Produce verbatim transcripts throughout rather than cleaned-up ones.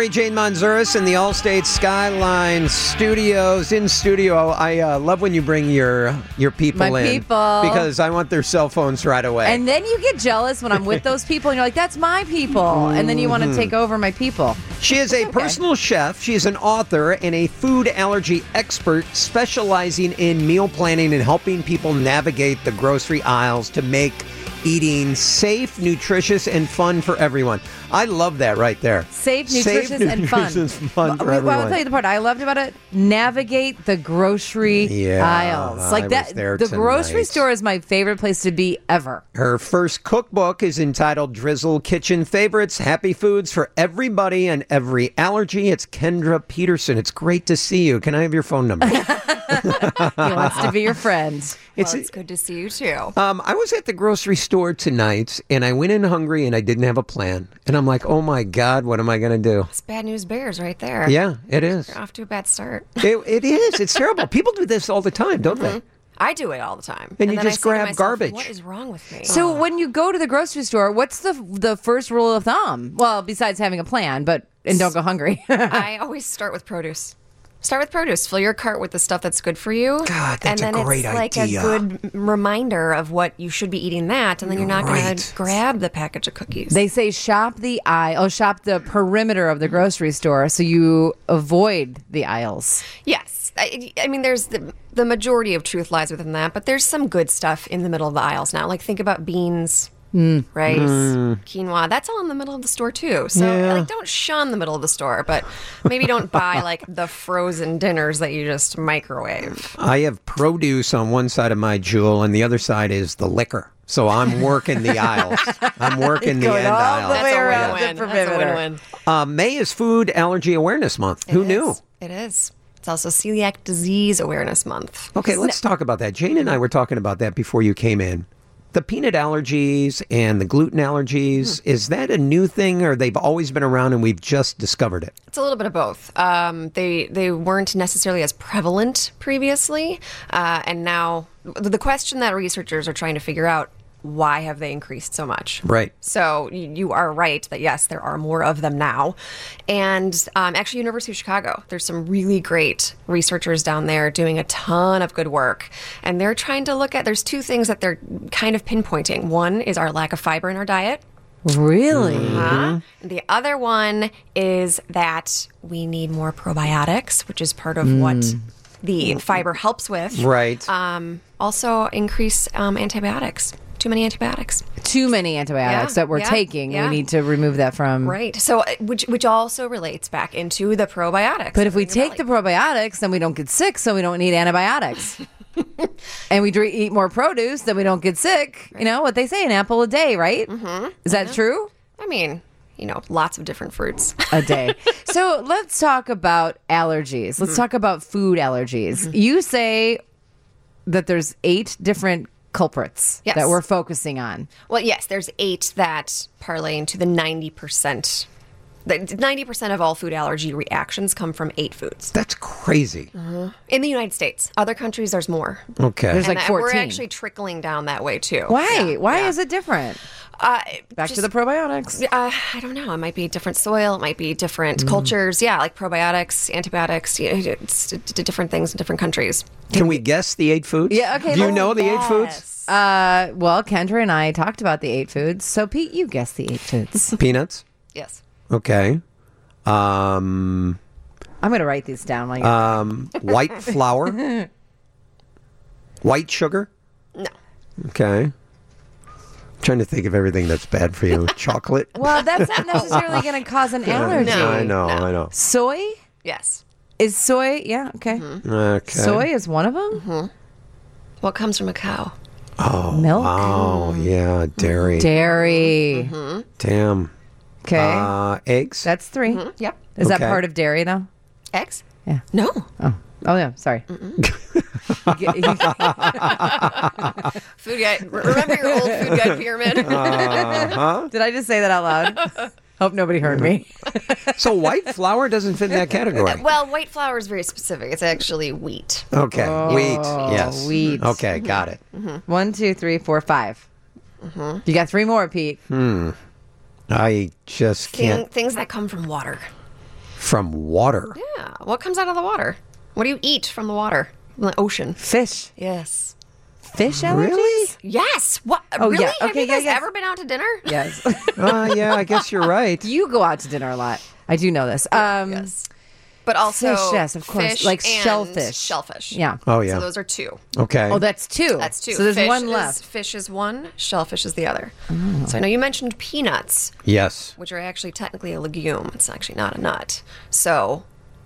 Mary Jane Manzuris in the Allstate Skyline Studios. In studio, I uh, love when you bring your your people My in. people. Because I want their cell phones right away. And then you get jealous when I'm with those people, and you're like, that's my people. And then you want to take over my people. She is a Okay. personal chef. She is an author and a food allergy expert specializing in meal planning and helping people navigate the grocery aisles to make eating safe, nutritious, and fun for everyone. I love that right there. Safe, nutritious, Safe, and fun. nutritious, and fun for well, everyone. I'll tell you the part I loved about it. Navigate the grocery Yeah, aisles. Like I that. was there The grocery tonight. store is my favorite place to be ever. Her first cookbook is entitled Drizzle Kitchen Favorites, Happy Foods for Everybody and Every Allergy. It's Kendra Peterson. It's great to see you. Can I have your phone number? He wants to be your friend. It's, Well, it's good to see you too. um, I was at the grocery store tonight, and I went in hungry, and I didn't have a plan. And I'm like, oh, my God, what am I going to do? It's bad news bears right there. Yeah, it is. You're off to a bad start. It, it is. It's terrible. People do this all the time, don't they? I do it all the time. And you then just I say to grab myself, garbage. What is wrong with me? So when you go to the grocery store, what's the the first rule of thumb? Well, besides having a plan, but and don't go hungry. I always start with produce. Start with produce. Fill your cart with the stuff that's good for you. God, that's and a then great it's like idea. a good reminder of what you should be eating that, and then you're not going Right. to grab the package of cookies. They say shop the aisle, oh, shop the perimeter of the grocery store so you avoid the aisles. Yes. I, I mean, there's the, the majority of truth lies within that, but there's some good stuff in the middle of the aisles now. Like, think about beans, rice, quinoa. That's all in the middle of the store, too. So, Yeah. like, don't shun the middle of the store, but maybe don't buy, like, the frozen dinners that you just microwave. I have produce on one side of my jewel, and the other side is the liquor. So I'm working the aisles. I'm working the Going end all aisle. the That's way a around win-win. the That's a perimeter. win-win. Uh, May is Food Allergy Awareness Month. Who It knew? is. It is. It's also Celiac Disease Awareness Month. Okay, let's talk about that. Jane and I were talking about that before you came in. The peanut allergies and the gluten allergies, is that a new thing or they've always been around and we've just discovered it? It's a little bit of both. Um, they they weren't necessarily as prevalent previously, uh, and now the question that researchers are trying to figure out: why have they increased so much? Right. So you, you are right that yes, there are more of them now, and um, actually, University of Chicago, there's some really great researchers down there doing a ton of good work, and they're trying to look at. There's two things that they're kind of pinpointing. One is our lack of fiber in our diet. Really? Uh, the other one is that we need more probiotics, which is part of what the fiber helps with. Right. Um, also, increase um, antibiotics. Too many antibiotics. Too many antibiotics Yeah, that we're yeah, taking. yeah. We need to remove that from. Right. So, uh, which which also relates back into the probiotics. But if we in your take the belly. probiotics, then we don't get sick, so we don't need antibiotics. And we dr- eat more produce, then we don't get sick. You know what they say, an apple a day, right? Mm-hmm. Is that true? I mean, you know, lots of different fruits. A day. So let's talk about allergies. Let's talk about food allergies. You say that there's eight different culprits Yes. that we're focusing on. Well, yes, there's eight that parlay into the ninety percent. The ninety percent of all food allergy reactions come from eight foods. That's crazy. In the United States. Other countries, there's more. Okay. There's And like that- we're fourteen. actually trickling down that way, too. Why? Yeah, Why yeah. is it different? Uh, Back just- to the probiotics. Uh, I don't know. It might be different soil. It might be different Mm. cultures. Yeah, like probiotics, antibiotics. You know, it's d- d- different things in different countries. Can we guess the eight foods? Yeah, okay, Do you let's know the eight foods? Uh, well, Kendra and I talked about the eight foods. So, Pete, you guess the eight foods. Peanuts? Yes. Okay. Um, I'm going to write these down while you're. um, white flour? White sugar? No. Okay. Trying to think of everything that's bad for you. Chocolate? well, that's not necessarily going to cause an allergy. No. I know, no. I know. Soy? Yes. Is soy? Yeah, okay. Okay. Soy is one of them? What comes from a cow? Milk? Oh, yeah, dairy. Dairy. Damn. Okay. Uh, eggs? That's three. Yep. Is that Okay. part of dairy, though? Eggs? Yeah. No. Oh, oh yeah, sorry. You get- you- Food guide. Remember your old food guide pyramid? Uh-huh. Did I just say that out loud? Hope nobody heard me. So white flour doesn't fit in that category. Well, white flour is very specific. It's actually wheat. Okay. wheat. Yes. wheat. Okay, got it. One, two, three, four, five. You got three more, Pete. I just Thing, can't. things that come from water. From water. Yeah. What comes out of the water? What do you eat from the water? From the ocean. Fish. Yes. Fish allergies? Really? Yes. What? Oh, really? yeah. Have Okay, you guys yeah, yes. ever been out to dinner? Yes. Uh, yeah, I guess you're right. You go out to dinner a lot. I do know this. Um, Yes. But also Fish, yes, of course. fish Like and shellfish. Shellfish. Yeah. Oh, yeah. So those are two. Okay. Oh, that's two. That's two. So there's Fish one is- left. Fish is one. Shellfish is the other. So I know you mentioned peanuts, Yes. which are actually technically a legume. It's actually not a nut. So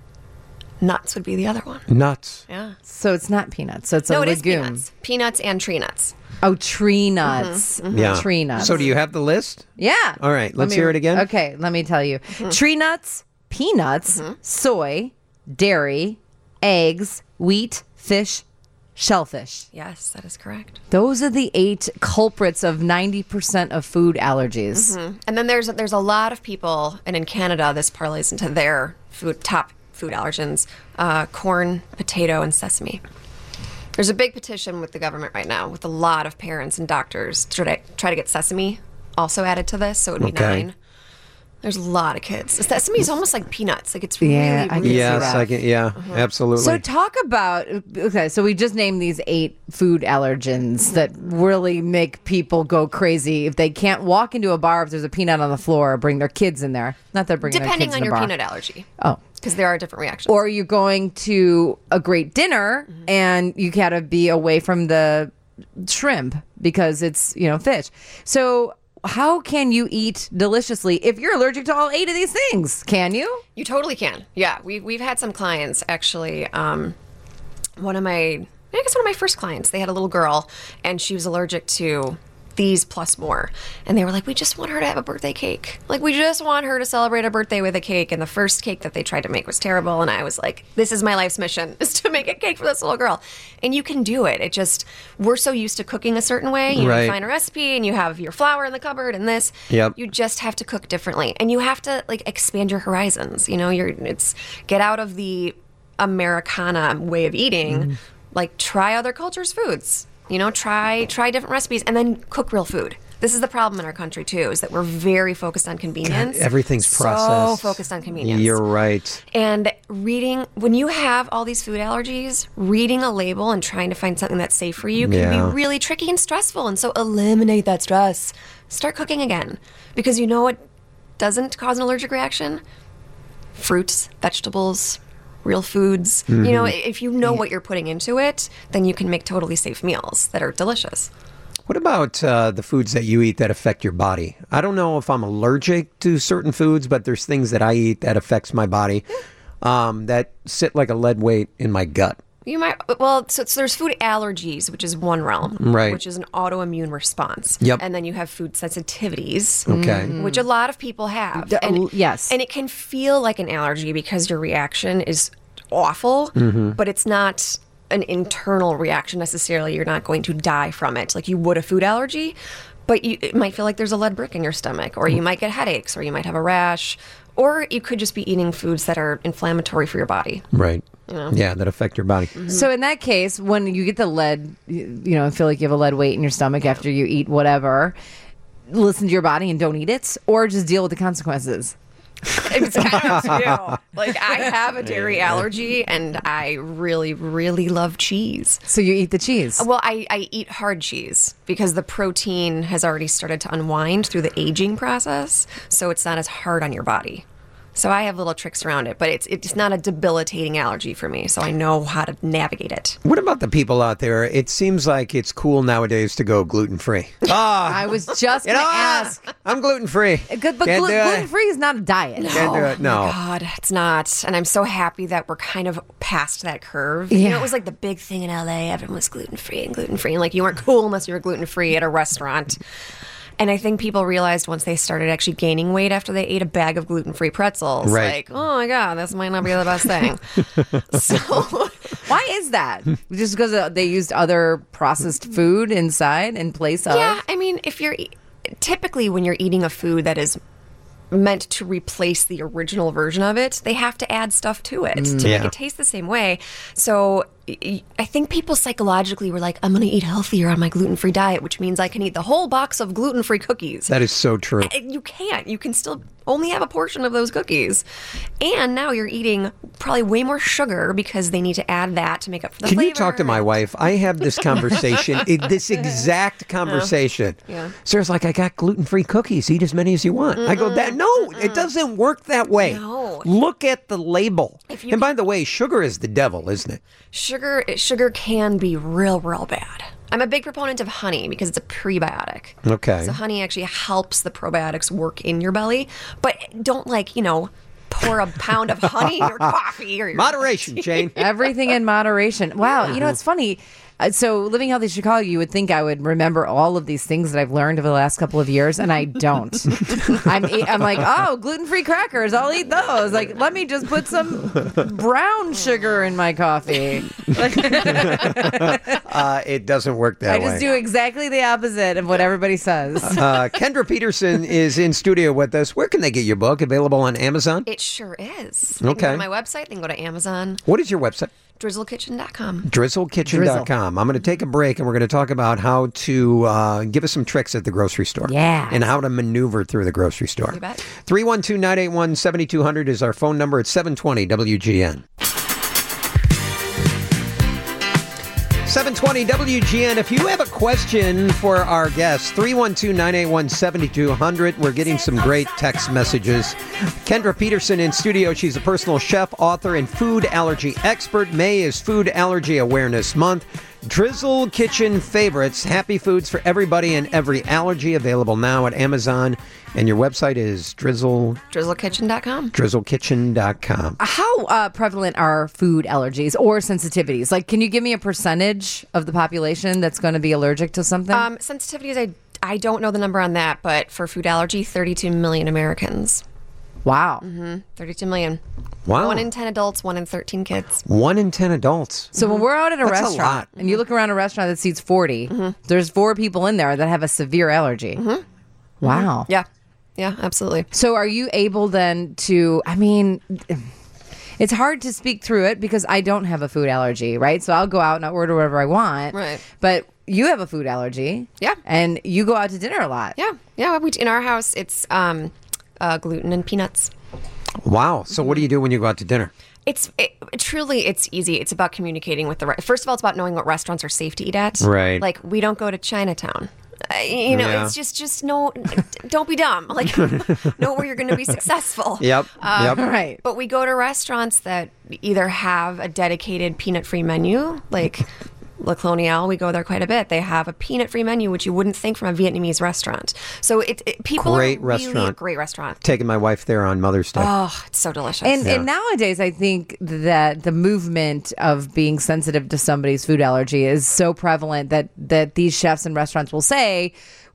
nuts would be the other one. Nuts. Yeah. So it's not peanuts. So it's No, a it is legume. peanuts. Peanuts and tree nuts. Oh, tree nuts. Yeah. Tree nuts. So do you have the list? Yeah. All right, Let let's me- hear it again. Okay, let me tell you. Tree nuts, peanuts, soy, dairy, eggs, wheat, fish, shellfish. Yes, that is correct. Those are the eight culprits of ninety percent of food allergies. And then there's there's a lot of people, and in Canada, this parlays into their food top food allergens: uh, corn, potato, and sesame. There's a big petition with the government right now, with a lot of parents and doctors to try to, try to get sesame also added to this, so it would be Okay. nine. There's a lot of kids. Sesame is almost like peanuts. Like it's Yeah, really, I can really see Yes, that. I can. Yeah, absolutely. So talk about okay. So we just named these eight food allergens that really make people go crazy if they can't walk into a bar if there's a peanut on the floor or bring their kids in there. Not that bringing depending their kids on in the your bar. peanut allergy, Oh. because there are different reactions. Or you're going to a great dinner and you gotta be away from the shrimp because it's you know fish. So how can you eat deliciously if you're allergic to all eight of these things? Can you? You totally can. Yeah, we we've had some clients actually. Um, one of my, I guess one of my first clients, they had a little girl, and she was allergic to these plus more, and they were like, "We just want her to have a birthday cake. Like, we just want her to celebrate a birthday with a cake." And the first cake that they tried to make was terrible, and I was like, "This is my life's mission: is to make a cake for this little girl." And you can do it. It just we're so used to cooking a certain way. You know, Right. you find a recipe, and you have your flour in the cupboard, and this. Yep. You just have to cook differently, and you have to like expand your horizons. You know, you're it's get out of the Americana way of eating. Like try other cultures' foods. You know, try try different recipes, and then cook real food. This is the problem in our country too, is that we're very focused on convenience. Everything's so processed. focused on convenience. You're right. And reading, when you have all these food allergies, reading a label and trying to find something that's safe for you can Yeah. be really tricky and stressful. And so eliminate that stress. Start cooking again. Because you know what doesn't cause an allergic reaction? Fruits, vegetables, real foods. You know, if you know what you're putting into it, then you can make totally safe meals that are delicious. What about uh, the foods that you eat that affect your body? I don't know if I'm allergic to certain foods, but there's things that I eat that affects my body um, that sit like a lead weight in my gut. You might, well, so, so there's food allergies, which is one realm, Right. which is an autoimmune response. Yep. And then you have food sensitivities, Okay. which a lot of people have. D- And, yes. And it can feel like an allergy because your reaction is awful, Mm-hmm. but it's not an internal reaction necessarily. You're not going to die from it like you would a food allergy, but you, it might feel like there's a lead brick in your stomach, or you might get headaches, or you might have a rash, or you could just be eating foods that are inflammatory for your body. Right. Yeah, that affect your body. So in that case, when you get the lead, you you know, feel like you have a lead weight in your stomach after you eat whatever, listen to your body and don't eat it, or just deal with the consequences. It's kind of two. Like I have a dairy allergy, and I really, really love cheese. So you eat the cheese. Well, I, I eat hard cheese because the protein has already started to unwind through the aging process, so it's not as hard on your body. So I have little tricks around it, but it's it's not a debilitating allergy for me, so I know how to navigate it. What about the people out there? It seems like it's cool nowadays to go gluten free. Ah, I was just you going know, to ask. I'm gluten free. Good, but glu- gluten free is not a diet. Can't do it. No. Oh my God, it's not. And I'm so happy that we're kind of past that curve. You Yeah. know, it was like the big thing in L A. Everyone was gluten free and gluten free. And like you weren't cool unless you were gluten free at a restaurant. And I think people realized once they started actually gaining weight after they ate a bag of gluten free pretzels. Right. Like, oh my God, this might not be the best thing. So Why is that? Just because uh, they used other processed food inside in place of? yeah, I mean, if you're e- typically when you're eating a food that is meant to replace the original version of it, they have to add stuff to it to Yeah. make it taste the same way. So y- I think people psychologically were like, I'm going to eat healthier on my gluten-free diet, which means I can eat the whole box of gluten-free cookies. That is so true. And you can't. You can still only have a portion of those cookies. And now you're eating probably way more sugar because they need to add that to make up for the Can flavor. you talk to my wife? I have this conversation, it- this exact conversation. Yeah. Sarah's like, I got gluten-free cookies. Eat as many as you want. I go, that no, it doesn't work that way. No. Look at the label. If you And by the way, sugar is the devil, isn't it? Sugar, sugar can be real, real bad. I'm a big proponent of honey because it's a prebiotic. Okay. So honey actually helps the probiotics work in your belly, but don't like, you know, pour a pound of honey in your coffee or your Moderation, Jane. Everything in moderation. Wow. You know, it's funny. Uh, So, living healthy in Chicago, you would think I would remember all of these things that I've learned over the last couple of years, and I don't. I'm, e- I'm like, oh, gluten-free crackers. I'll eat those. Like, let me just put some brown sugar in my coffee. Uh, it doesn't work that I way. just do exactly the opposite of what everybody says. Uh, Kendra Peterson is in studio with us. Where can they get your book? Available on Amazon? It sure is. They can Okay. go to my website. They can go to Amazon, What is your website? drizzle kitchen dot com. drizzle kitchen dot com. I'm going to take a break and we're going to talk about how to uh, give us some tricks at the grocery store. Yeah. And how to maneuver through the grocery store. You bet. three one two, nine eight one, seven two zero zero is our phone number. It's seven twenty W G N. seven twenty W G N. If you have a question for our guest, three one two, nine eight one, seven two zero zero. We're getting some great text messages. Kendra Peterson in studio. She's a personal chef, author, and food allergy expert. May is Food Allergy Awareness Month. Drizzle Kitchen Favorites. Happy foods for everybody and every allergy. Available now at Amazon. And your website is drizzle, drizzle kitchen dot com. drizzle kitchen dot com. How uh, prevalent are food allergies or sensitivities? Like, can you give me a percentage of the population that's going to be allergic to something? Um, sensitivities, I, I don't know the number on that, but for food allergy, thirty-two million Americans. wow. thirty-two million. Wow. One in ten adults, one in thirteen kids. One in ten adults. So when we're out at a That's a restaurant lot. and you look around a restaurant that seats forty, there's four people in there that have a severe allergy. Wow. Yeah. Yeah, absolutely. So are you able then to, I mean, it's hard to speak through it because I don't have a food allergy, right? So I'll go out and I'll order whatever I want. Right. But you have a food allergy. Yeah. And you go out to dinner a lot. Yeah. Yeah. We, in our house, it's um, uh, gluten and peanuts. Wow. So what do you do when you go out to dinner? It's it, truly, it's easy. It's about communicating with the, re- first of all, it's about knowing what restaurants are safe to eat at. Right. Like, we don't go to Chinatown. Uh, you know, Yeah. it's just, just no, don't be dumb. Like, know where you're going to be successful. Yep. yep. Right. But we go to restaurants that either have a dedicated peanut-free menu, like La Coloniale, we go there quite a bit. They have a peanut-free menu, which you wouldn't think from a Vietnamese restaurant. So it, it people Great are really restaurant. a great restaurant. Taking my wife there on Mother's Day. Oh, it's so delicious. And, and nowadays, I think that the movement of being sensitive to somebody's food allergy is so prevalent that, that these chefs and restaurants will say,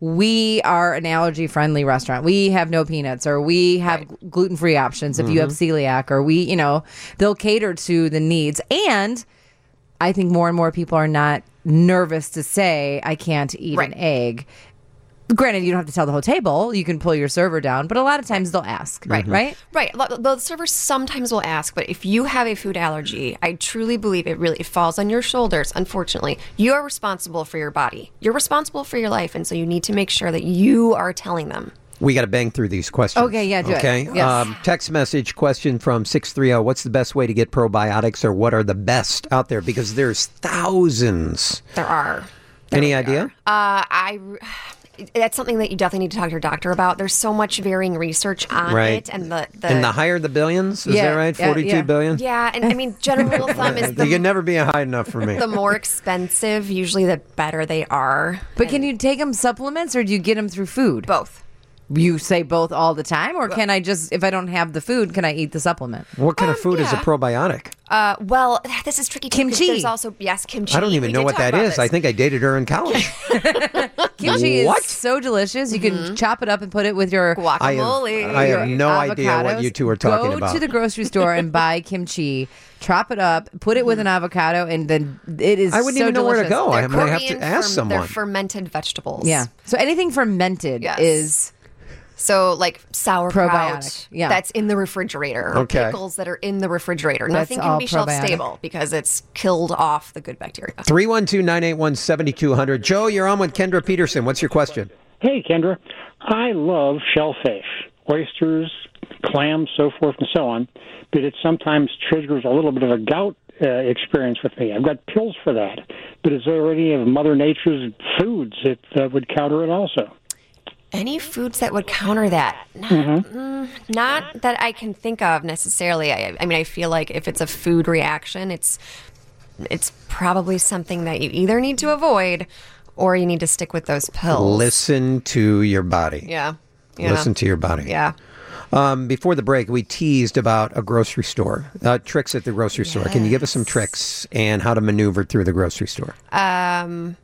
we are an allergy-friendly restaurant. We have no peanuts, or we have Right. gluten-free options if you have celiac, or we, you know, they'll cater to the needs. And I think more and more people are not nervous to say, I can't eat Right. an egg. Granted, you don't have to tell the whole table. You can pull your server down, but a lot of times they'll ask. Right. Right? Right. Lo- The servers sometimes will ask, but if you have a food allergy, I truly believe it really it falls on your shoulders, unfortunately. You are responsible for your body. You're responsible for your life, and so you need to make sure that you are telling them. We got to bang through these questions. Okay, yeah, do it. Okay. Yes. Um, text message question from six three zero. What's the best way to get probiotics, or what are the best out there? Because there's thousands. There are. Any idea? Uh, I. That's something that you definitely need to talk to your doctor about. There's so much varying research on Right. it, and the, the and the higher the billions, is Yeah, that right? yeah, Forty-two yeah. billion. yeah, and I mean, general rule of thumb is You the, can never be high enough for me. the more expensive, usually the better they are. But can you take them supplements, or do you get them through food? Both. You say both all the time, or can I just, if I don't have the food, can I eat the supplement? What kind of Um, food is a yeah. probiotic? Uh, well, this is tricky. Too, 'cause Kimchi. There's also yes, kimchi. I don't even We know did what talk that about is. this. I think I dated her in college. Kimchi What? is so delicious. You can chop it up and put it with your I have, Guacamole. I have your no idea what avocados. you two are talking Go about. to the grocery store and buy kimchi, chop it up, put it with an avocado, and then it is I wouldn't so even know where to delicious. go. They're I'm going to have Korean to ask ferm- They're someone. fermented vegetables. Yeah. So anything fermented Yes. is So, like sauerkraut Probiotic, yeah. that's in the refrigerator, or Okay. pickles that are in the refrigerator. That's Nothing all can be shelf probiotic. stable because it's killed off the good bacteria. three one two, nine eight one, seven two zero zero. Joe, you're on with Kendra Peterson. What's your question? Hey, Kendra. I love shellfish, oysters, clams, so forth and so on, but it sometimes triggers a little bit of a gout uh, experience with me. I've got pills for that, but is there any of Mother Nature's foods that uh, would counter it also? Any foods that would counter that? Not, mm, not that I can think of necessarily. I, I mean, I feel like if it's a food reaction, it's it's probably something that you either need to avoid or you need to stick with those pills. Listen to your body. Yeah. Yeah. Listen to your body. Yeah. Um, before the break, we teased about a grocery store, uh, tricks at the grocery store. Can you give us some tricks and how to maneuver through the grocery store? Um,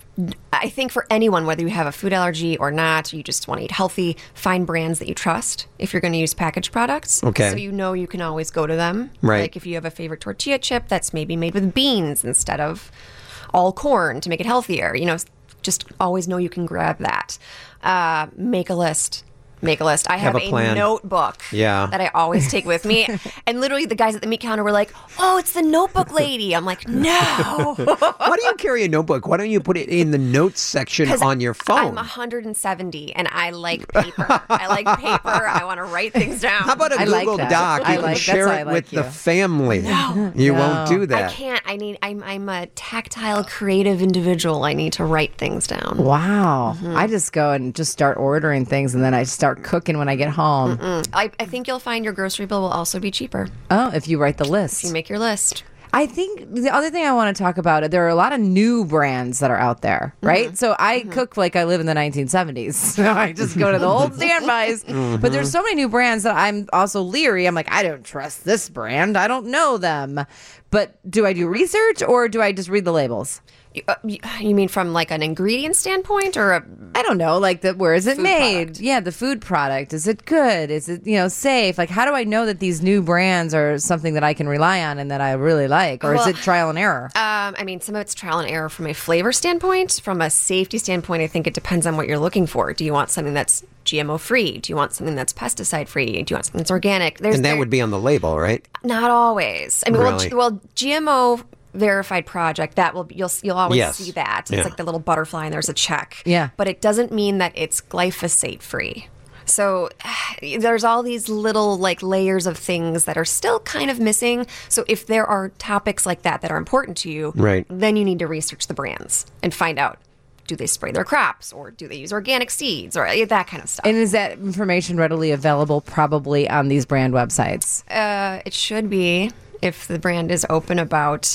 I think for anyone, whether you have a food allergy or not, you just want to eat healthy, find brands that you trust if you're going to use packaged products. Okay. So you know you can always go to them. Right. Like if you have a favorite tortilla chip that's maybe made with beans instead of all corn to make it healthier, you know, just always know you can grab that. Uh, make a list. Make a list. I have, Have a a, plan. notebook Yeah. that I always take with me. And literally the guys at the meat counter were like, oh, it's the notebook lady. I'm like, no. Why do you carry a notebook? Why don't you put it in the notes section on your phone? I'm one hundred seventy and I like paper. I like paper. I want to write things down. How about a I like Google that. Doc? You I can like- that's share why I it like with you. the family. No. You won't do I that. can't. I need. I'm. I'm a tactile, creative individual. I need to write things down. Wow. Mm-hmm. I just go and just start ordering things and then I start cooking when I get home. I, I think you'll find your grocery bill will also be cheaper Oh, if you write the list. if you make your list. I think the other thing I want to talk about, there are a lot of new brands that are out there, right? So I cook like I live in the nineteen seventies. So I just go to the old standbys. But there's so many new brands that I'm also leery. I'm like, I don't trust this brand. I don't know them. But do I do research or do I just read the labels? You, uh, you you mean from like an ingredient standpoint, or a, I don't know, like the where is it Food made? product. Yeah, the food product. Is it good? Is it, you know, safe? Like how do I know that these new brands are something that I can rely on and that I really like? Or is Well, it trial and error? Um, I mean, some of it's trial and error from a flavor standpoint. From a safety standpoint, I think it depends on what you're looking for. Do you want something that's G M O free? Do you want something that's pesticide free? Do you want something that's organic? There's And that there- would be on the label, right? not always. I mean, well, Really? G- well, G M O verified project that will be, you'll you'll always Yes. see that. It's Yeah. like the little butterfly and there's a check. Yeah. But it doesn't mean that it's glyphosate free. So there's all these little like layers of things that are still kind of missing. So if there are topics like that that are important to you, Right. then you need to research the brands and find out, do they spray their crops or do they use organic seeds or that kind of stuff. And is that information readily available probably on these brand websites? Uh, it should be if the brand is open about.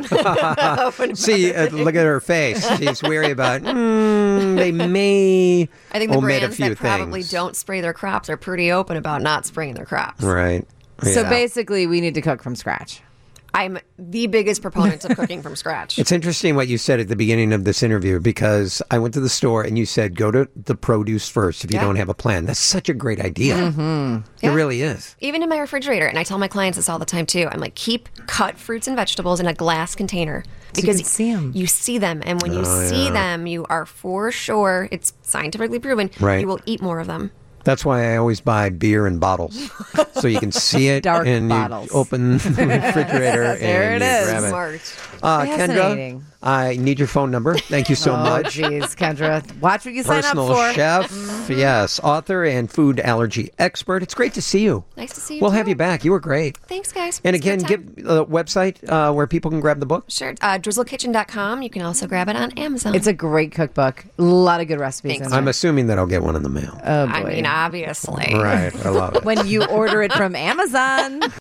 open See, uh, look at her face. She's weary about, mm, they may I think the omit a brands few that probably things. don't spray their crops are pretty open about not spraying their crops. Right. So Yeah. basically we need to cook from scratch. I'm the biggest proponent of cooking from scratch. It's interesting what you said at the beginning of this interview because I went to the store and you said go to the produce first if you Yeah. don't have a plan. That's such a great idea. Mm-hmm. It Yeah. really is. Even in my refrigerator, and I tell my clients this all the time too. I'm like, keep cut fruits and vegetables in a glass container you because can see 'em. you see them, and when you Oh, see yeah. them, you are for sure. It's scientifically proven. Right. You will eat more of them. That's why I always buy beer in bottles, so you can see it Dark and bottles. you open the refrigerator There and it you is. grab it. Smart. Uh, Kendra, Fascinating. I need your phone number. Thank you so Oh, much. geez, Kendra. Watch what you sign Personal up for. chef, yes, author and food allergy expert. It's great to see you. Nice to see you. We'll too. have you back. You were great. Thanks, guys. And It's a again, good give time. a website uh, where people can grab the book. Sure. Uh, drizzle kitchen dot com. You can also grab it on Amazon. It's a great cookbook. A lot of good recipes Thanks. in there. I'm assuming that I'll get one in the mail. oh, boy. I mean, obviously. Right, I love it. when you order it from Amazon.